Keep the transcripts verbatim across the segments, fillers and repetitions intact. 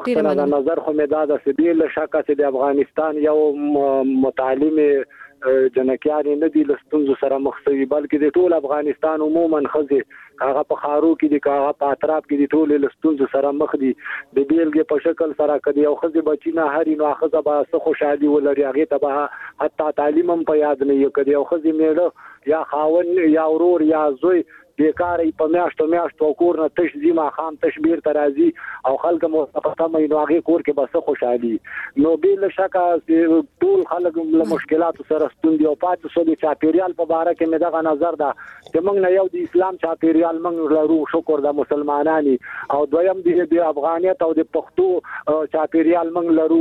پختنه د نظر خو مې دا د سبیل شکه چې د افغانستان یو متعلم جنکیان نه دي لستونزو سره مخ شوي بلکې د ټول افغانستان عموما خزه هغه په خارو کې دي هغه په اطراف کې دي ټول لستونزو سره مخ دي د بیلګې په شکل سره کدي او خزه بچینا هري نو خزه به څه خوشحالي ولري هغه ته به حتی تعلیم هم په یاد نه یو کدي او خزه میړه یا خاون یا ورور یا زوی بیکارې په میاشتو میاشتو کور نه تش زیما خام تشبیر ترازی او خلک مو پته مې نو هغه کور کې بس خوشحالي نو بل شکه ټول خلک له مشکلاتو سره ستوندي او پاتې سولې چاپیریال په اړه کې مې دغه نظر ده چې موږ نه یو د اسلام چاپیریال موږ لرو شکر د مسلمانانی او دویم د افغانیت او د پښتو چاپیریال موږ لرو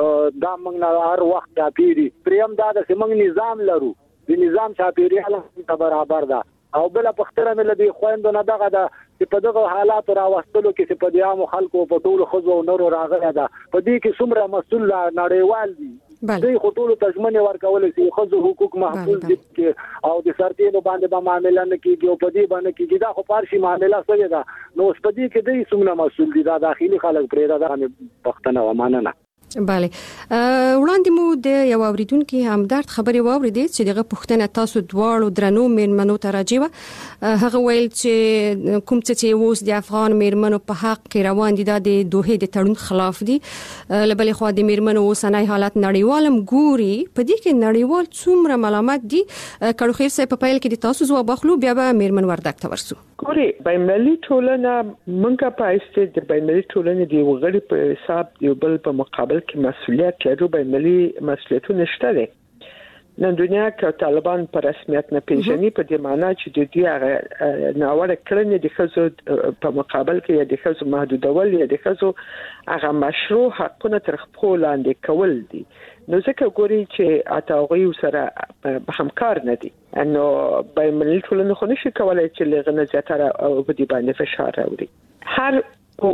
دا موږ نه هر وخت چاپیری پریم دا د موږ نظام لرو د نظام چاپیریال ته برابر ده او بل پختره مل دي خويندو نه دغه د په دغه حالات راوستلو کې چې په دې عام خلکو په ټولو خزو او نورو راغله ده په دې کې څومره مسؤل نړیوال دي دوی خطول تضمن ورکول شي خزو حقوق محفوظ دي او د سرتینو باندې به معاملې نه کیږي او په دې باندې کیږي دا خو پارشي معاملې سره ده نو په دې کې دوی څومره مسؤل دي دا داخلي خلک پرې دا پختنه ومانه بله وړاندې مو د یو اوریدونکو همدرد خبرې واوریدې چې دغه پښتنه تاسو دواړو درنو میرمنو ته راځي هغه ویل چې کوم څه چې اوس د افغان میرمنو په حق کې روان دي د دوه د تړون خلاف دي لبلې خو د میرمنو اوسنۍ حالت نړیوالم ګوري په دې کې نړیوال څومره ملامت دي کړو خیر سه په پیل کې د تاسو ځواب اخلو بیا به میرمن وردک ته ورسو ګوري بینالمللي ټولنه منګه پایسته د بینالمللي ټولنې دی وغړي په حساب دی بل په مقابل کې مسؤلیت لري بینالمللي مسؤلیتونه شته نن دنیا کې طالبان په رسمیت نه پیژني په دې معنی چې د دې هغه ناوړه کړنې د خزو په مقابل کې د خزو محدودول یا د خزو هغه مشروع حقونه تر خپل لاندې کول دي نو ځکه ګوري چې اتاوغي سره همکار نه دي نو بینالمللي ټولنه خو نشي کولای چې لغنه زیاتره او په دې باندې فشار راوړي هر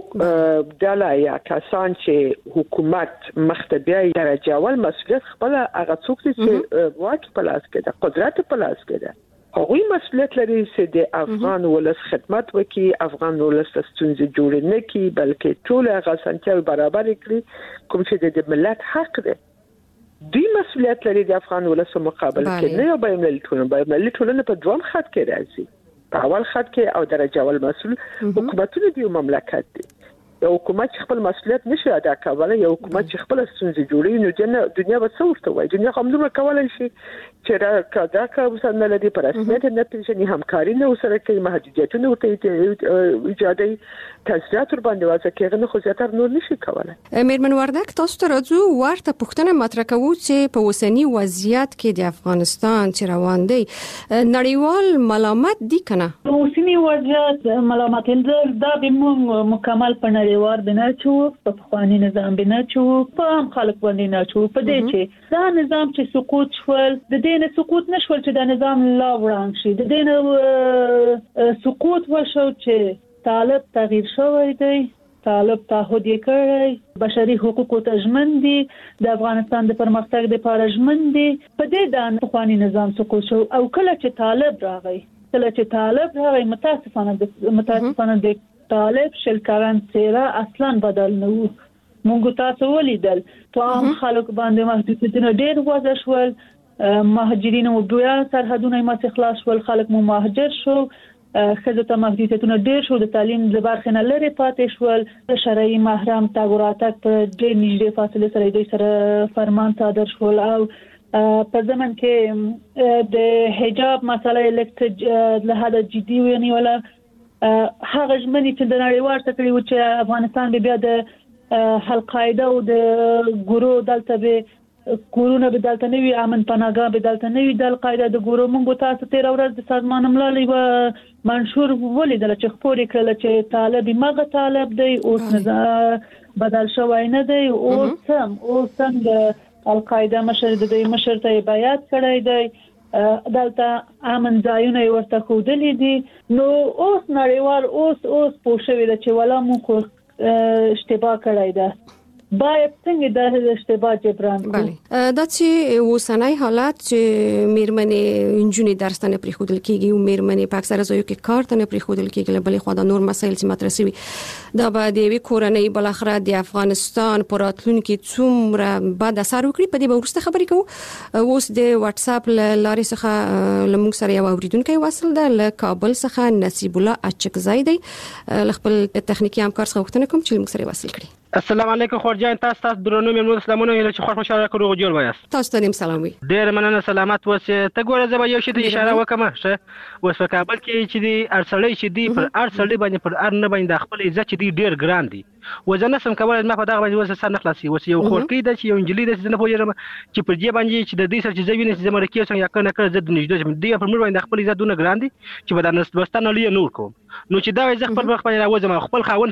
دلا یا کسان چې حکومت مختبیه درجه اول مسؤلیت خپل هغه څوک چې واک په لاس کې ده قدرت په لاس کې ده هغوی مسؤلیت لري چې د افغان ولس خدمت وکړي افغان ولس ستونزې جوړ نه کړي بلکې ټول هغه سنتیاو برابر کړي کوم چې د ملت حق ده دوی مسؤلیت لري د افغان ولس مقابل کې نه یو بینالمللي ټولنه بینالمللي ټولنه په دوم خط کې راځي په اول خط کې او درجه اول مسؤل حکومتونه دی مملکت دي یو حکومت خپل مسؤلیت نشي ادا کولای یو حکومت چې خپل ستونزې جوړي نو دنیا به څه ورته وایي دنیا هم نور کولای شي چې دا کدا کا نه لدی پر رسمیت نه پیژني همکاري نه سره کوي محدودیتونه ورته ایجادي تاثیرات ور باندې واسه کېغه نه خو زیاتره نور نشي کولای میرمن وردک تاسو ته راځو ورته پوښتنه مطرح کوو چې په اوسنی وضعیت کې د افغانستان چې روان دی نړیوال ملامت دي کنه اوسنی وضعیت ملامت دا به مکمل په نړیوال بنا چو په خواني نظام بنا چو په خلک باندې نه چو په دې چې دا نظام چې سقوط شول د دې نه سقوط نشول چې دا نظام لا وړاندې شي د دې نه سقوط وشو چې طالب تغییر شوی دی طالب تعهد یې کړی بشري حقوقو ته ژمن دي د افغانستان د پرمختګ لپاره ژمن دي په دې د خواني نظام سقوط شو او کله چې طالب راغی کله چې طالب راغی متاسفانه متاسفانه د طالب شل کاران سیرا اصلا بدل نه وو مونږ تاسو ولیدل په عام خلک باندې محدودیتونه ډېر وضع شول مهاجرین او بیا سرحدونه یې خلاص شول خلک مو مهاجر شو خزه ته محدودیتونه ډېر شو د تعلیم د برخې نه لري پاتې شول د شرعي محرم تاګوراتک په ډېر نږدې فاصله سره دوی سره فرمان صادر شول او په زمن کې د حجاب مسله الکت له هدا جدي ونیول هغه ژمنې چې د نړیوال تکړه و چې افغانستان به بیا د القاعده او د ګورو دلته به کورونه به دلته نوي امن پناهګاه به دلته نوي د القاعده د ګورو مونږ تاسو تیر ورځ د سازمان ملل و منشور ولیدل چې خبرې کړل چې طالب مغه طالب دی اوس نه بدل شوی نه دی اوس هم اوس هم د القاعده مشر د دې مشر ته بیعت کړی دی دلته امن ځایونه ورته خودلې دي نو اوس نړیوال اوس اوس پوښوي چې ولا مو خو اشتباه کړی ده باید څنګه د اشتباه جبران کړو. بله دا چې اوسنۍ حالت چې میرمنې انجونې درس ته نه پریښودل کیږي او میرمنې په اکثره ځایو کې کار ته نه پریښودل کیږي، بلې خو دا نور مسایل چې مطرح شوي دا به د یوې کورنۍ بل اخره د افغانستان په راتلونکي څومره بد اثر وکړي، په دې به وروسته خبرې کوو. اوس د واتس اپ لارې څخه لمونږ سره یو اوریدونکی وصل ده له کابل څخه، نصیب الله اچکزی دی. له خپل تخنیکی همکار څخه غوښتنه کوم چې لمونږ سره وصل کړي. السلام علیکم خورجان، تاسو تاسو درنو مېلمنو سلامونه ویل چې خوښ مشارکت کوو جوړ وایاست. تاسو ته هم سلام وي. ډېر مننه، سلامت اوسئ. ته ګوره زه به یو شی ته اشاره وکم. ښه اوس په کابل کې چې دی ارسړی چې دی پر ارسړی باندې پر ار نه باندې خپل عزت چې دی ډېر ګران دی. وزنه سم کولای ما په دغه باندې وسه سر نه خلاصي. وس یو خورکی د چې یو انجلی د څه نه پوهیږم چې پر دې باندې چې د دې سره چې زوینه چې زمره کې څنګه کنه کړ زد نږدې چې دی پر مور باندې خپل عزت دونه ګران دی چې بدن دوستانه لې نور کوم. نو چې دا وځ خپل خپل راوځم خپل خاون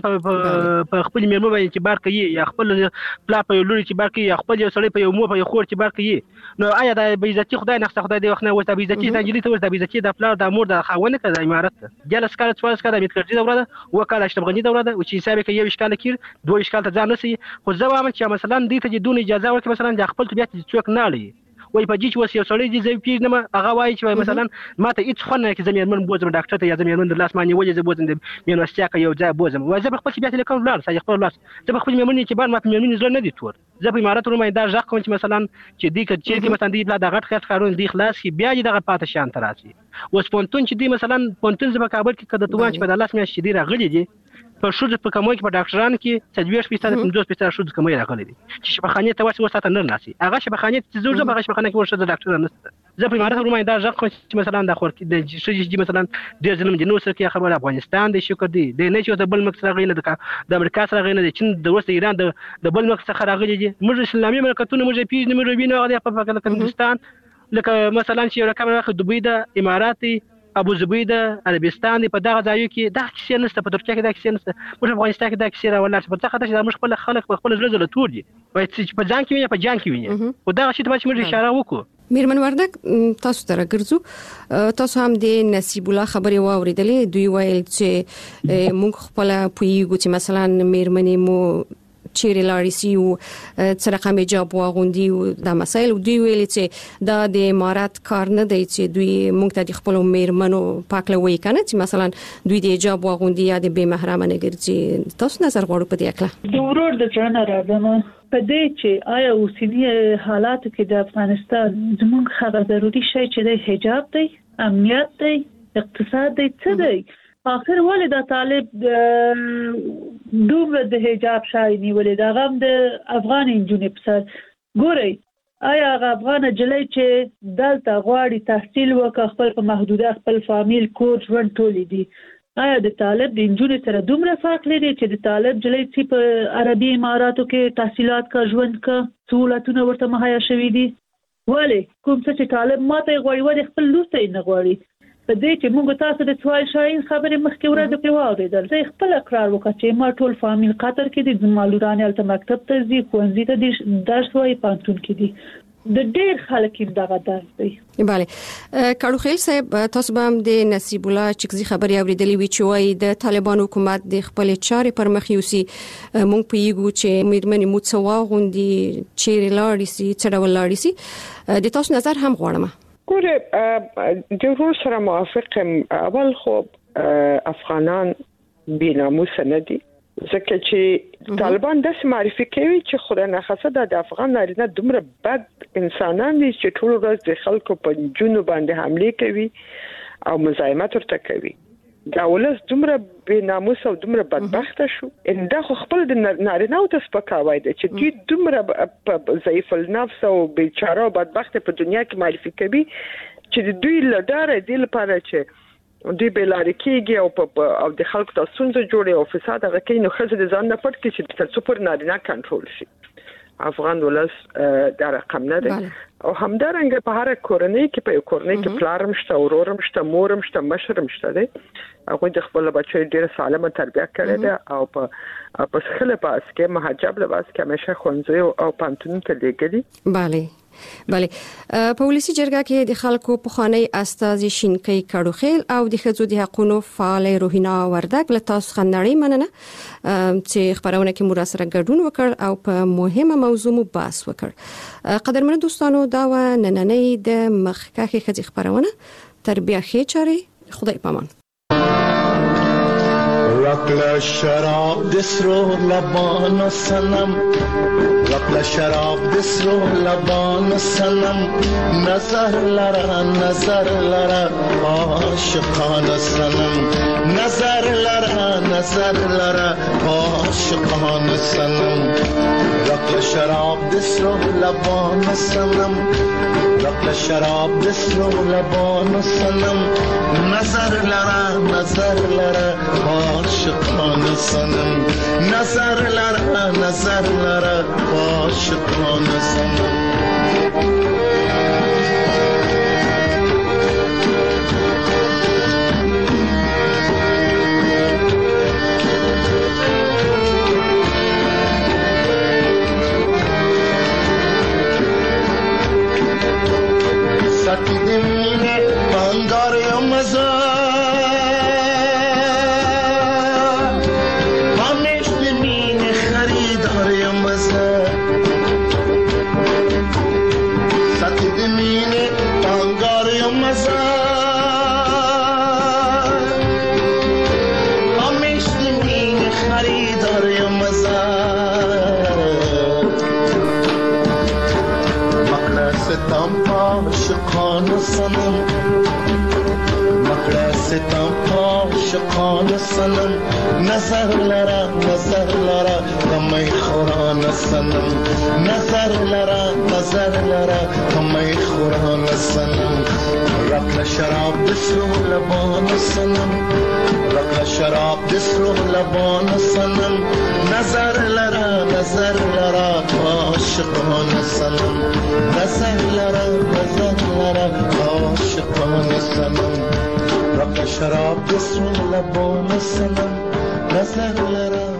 په خپل میرمن باندې چې بار کوي یا خپل پلا په لوري چې بار کوي یا خپل یو سړی په یو مو په یو خور چې بار کوي، نو آیا د بیزتی خدای نه خدای دی وخت نه وځي بیزتی د انجلی ته وځي بیزتی د پلا د مور د خاون کړه د امارت جلس کال څوارلس کال د میتکرجی دوره ده وکاله اشتبغنی دوره ده او چې حساب کې یو اشکال کړ دوه اشکال ته ځان نسی. خو زه وایم چې مثلا دې ته دونه اجازه ورکړي مثلا د خپل طبيعت څوک نه لري وای په دې چې وس یو سړی دی زه پیژنم هغه وایي چې مثلا ماته هیڅ خو نه کې زمير من بوزم ډاکټر ته یا زمير من د لاس مانی وجه زه بوزم د میونستیا کې یو ځای بوزم وای زه خپل طبيعت لیکم لار سای خپل لاس زه خپل میمن چې بار ماته میمن زړه نه دي تور زه په امارات رومه دا ځکه کوم چې مثلا چې دې کې چې مثلا دې بلا د غټ خټ کارون دی خلاص کی بیا دې دغه پاتې شان تراسي وس پونتون چې دې مثلا پونتون زما کابل کې کده توان چې په دلاس مې شدي راغلي دي په شوزه په کومه کې په ډاکټران کې تدویش پیسه د پنځوس پیسه شوزه کومه راغلي دي چې په خانه ته واسه وساته نه ناسي هغه چې په خانه ته زوړ زما په خانه کې ورشه د ډاکټر نه زه په امارات رومه دا ځکه چې مثلا د خور کې د شوزه مثلا د ظلم د نو سره کې خبر افغانستان د شکر دی د نه چې د بل مکس راغلی د امریکا سره راغلی د چین د روس ایران د بل مکس څخه راغلی دي موږ اسلامي مملکتونه موږ پیژنې موږ وینو هغه په پاکستان لکه مثلا چې رقم راخ دوبۍ د اماراتي ابو ظبي د عربستان په دغه ځایو کې دا کیسه نشته په ترکیه کې دا کیسه نشته موږ افغانستان کې دا کیسه راولل په ځکه چې موږ خپل خلک په خپل ځل له تور دي وایي چې په ځان کې ویني په ځان کې ویني او دا شی ته چې موږ اشاره وکړو. میرمن وردک تاسو ته راګرځو تاسو هم د نصیب الله خبرې واوریدلې دوی ویل چې موږ خپل پویګو چې مثلا میرمنې مو چیرې لاړې سي او څه رقم جواب واغوندي او دا مسایل دوی ویل چې دا د امارات کار نه دی چې دوی موږ ته د خپل میرمنو پاکلوي کنه چې مثلا دوی د جواب واغوندي یا د بې محرمه نه ګرځي. تاسو نظر غواړو په دې اړه؟ د ورور د ځان راځم په دې چې آیا اوسنی حالات کې د افغانستان زموږ هغه ضروري شی چې د حجاب دی امنیت دی اقتصاد دی څه دی اخر ولې دا طالب دومره د حجاب شای نیولې دا غم د افغان انجونې په سر ګوري آیا هغه افغان جلۍ چې دلته غواړي تحصیل وکړي خپل په محدوده خپل فامیل کور ژوند ټولې دي آیا د طالب د انجونې سره دومره فرق لري چې د طالب جلۍ چې په عربي اماراتو کې تحصیلات کا ژوند کا سہولتونه ورته مهیا شوي دي ولې کوم څه چې طالب ماته غواړي ولې خپل لور ته نه غواړي په دې چې موږ تاسو د سوال شاین خبرې مخکې ورته په واوریدل زه خپل اقرار وکړم چې ما ټول فامیل قطر کې دي زمالوران الته مکتب ته ځي ښوونځي ته دي درس وایي پانتون کې دي د ډېر خلک دغه درس دی. بله کاړو خیل صاحب تاسو به هم د نصیب الله چکزي خبرې اوریدلې وي چې وایي د طالبان حکومت د خپل چارې پر مخ یوسي موږ پیږو چې میرمنې مو څه واغوندي چیرې لاړې سي څه ډول لاړې سي د تاسو نظر هم غواړم. ګوره د ورور سره موافقم اول خو افغانان بې ناموسه نه دي ځکه چې طالبان داسې معرفي کوي چې خدای ناخواسته د افغان نارینه دومره بد انسانان دي چې ټول ورځ د خلکو په جونو باندې حمله کوي او مزاحمت ورته کوي دا ولس دومره بې ناموسه او دومره بدبخته شو ان دا خو خپل د نارینه او د سپکاوی دی چې دوی دومره ضعیف النفس او بیچاره او بدبخته په دنیا کې معرفي کوي چې د دوی لداره دی لپاره چې دوی به لارې کېږي او په او د خلکو د ستونزې جوړي او فساد هغه کوي نو ښځې د ځان نه پټ کړي چې تر څو پر نارینه کنټرول شي. افغان ولس دا رقم نه دی او همدارنګه په هر کورنۍ کې په کورنۍ کې پلارم شته اورورم شته مورم شته مشرم شته دی هغه د خپل بچو ډیره سالمه تربیه کړې ده او په په خله پاس کې محجب لباس کې همیشه خونځي او پانتون ته لګلي. بله بله په ولسی جرګه کې د خلکو په خاني استازي شینکي کډوخیل او د خځو د حقوقو فعال روحینا وردګ له تاسو خنړی مننه چې خبرونه کې مو سره ګډون وکړ او په مهمه موضوع مو بحث وکړ. قدرمن دوستانو دا و نننې د مخکخه خځې خبرونه تربیه خې چاري خدای پامان. رقل شراب دسرو لبان و سنم رقل شراب دسرو لبان و سنم نظر لرا نظر لرا عاشقان سنم نظر لرا نظر لرا عاشقان سنم رقل شراب دسرو لبان و سنم رقل شراب دسرو لبان و سنم نظر لرا نظر لرا عاشقان سنم نظر لرا نظر لرا عاشقان سنم ساتی دمینه بانگار یا مزا همیش دمینه خریدار یا مزا ساتی دمینه بانگار یا مزا همیش دمینه خریدار یا مزا ستم عاشقان سنم مکڑا ستم عاشقان سنم نظر لرا نظر لرا کمی خوران سنم نظر لرا نظر لرا کمی خوران سنم رقل شراب دسرو لبان سنم رقل شراب دسرو لبان سنم نظر لرا نظر لرا عاشقان سنم نظر لرا نظر لرا عاشقان سنم رقل شراب دسرو لبان سنم نظر لرا